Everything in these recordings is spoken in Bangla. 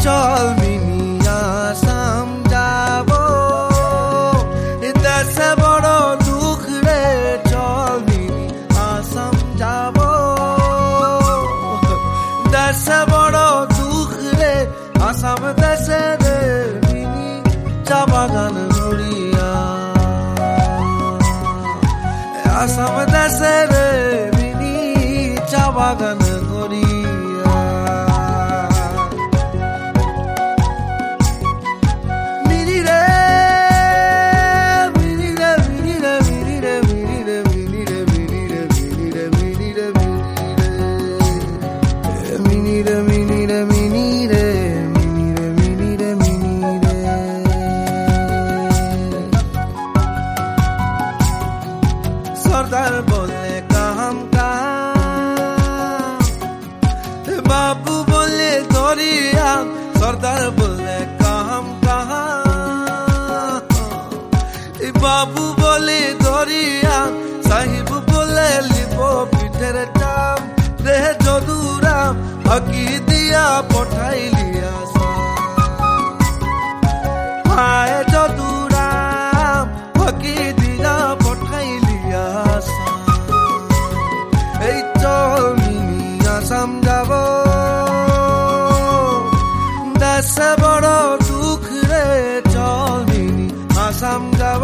চল মিনি আসাম যাব দেশে বড় দুঃখ রে চল মিনি আসাম যাব দেশে বড় দুঃখ রে আসাম দেশে রে মিনি চা বাগান গড়িয়া আসাম দেশে রে মিনি চা বাগান গড়িয়া মিনি রে মিনি রে মিনি রে মিনি রে মিনি রে মিনি রে মিনি রে মিনি রে মিনি রে মিনি রে মিনি রে মিনি রে सरदार बोले काम बाबू बोले दरिया सरदार बोले काम बाबू बोले दरिया साहिब बोले लिपो पिठेर टाम रे जदुरा हकी दिया पठाई लिया हाय जदुरा हकी दिया पठाई लिया এই চল মিনি আসাম যাব দেশে বড় দুঃখ রে চল মিনি আসাম যাব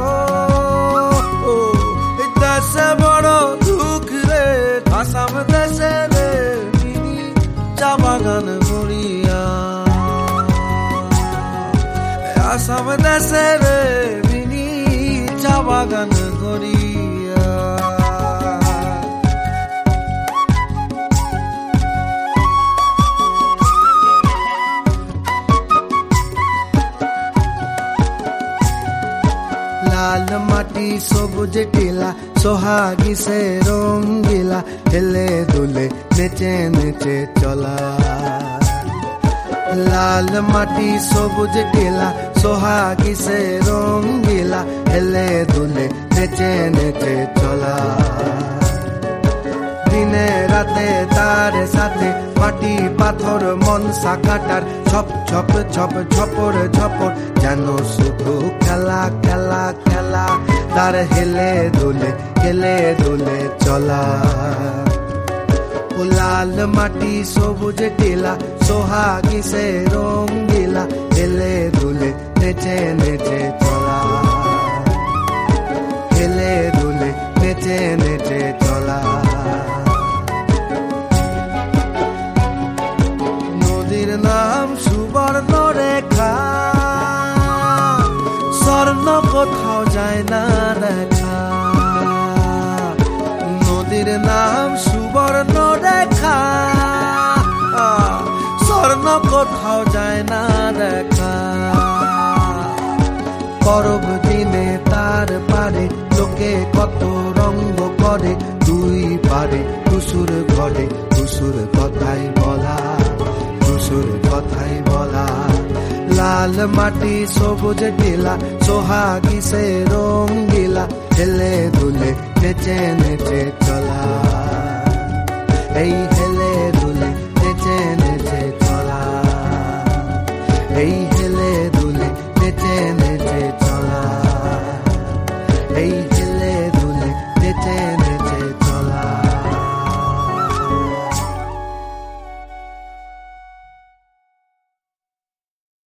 দেশে বড় দুঃখ রে আসাম দেশে রে মিনি চা বাগান গড়িয়া আসাম দেশে রে মিনি চা বাগান গড়িয়া লাল মাটি সবুজ টিলা সোহাগী সে রঙ্গিলা হেলে দুলে নেচে নেচে চলা লাল মাটি সবুজ টিলা সোহাগী সে রঙ্গিলা হেলে দুলে নেচে নেচে চলা দিনে রাতে তার সাথে মাটি পাথর মনসা কাটার ছপ ছপ ছপ ছপর ছপর যেন শুধু খেলা খেলা খেলা তার হেলে দোলে চলা লাল মাটি সবুজ টিলা সোহাগী সে রঙ্গিলা হেলে দুলে নেচে নেচে চলা হেলে দুলে নেচে নেচে চলা নদীর নাম সুবর্ণ রেখা স্বর্ণ কোথাও যায় না দেখা নদীর নাম সুবর্ণ রেখা স্বর্ণ কোথাও যায় না দেখা পরব দিনে তার পারে লোকে কত রঙ্গ করে দুই পারে টুসুর ঘরে টুসুর কথাই বলা টুসুর কথাই বলা লাল মাটি সবুজ টিলা সোহাগী সে রঙ্গিলা হেলে দুলে নেচে নেচে চলা এই হেলে দুলে নেচে নেচে চলা এই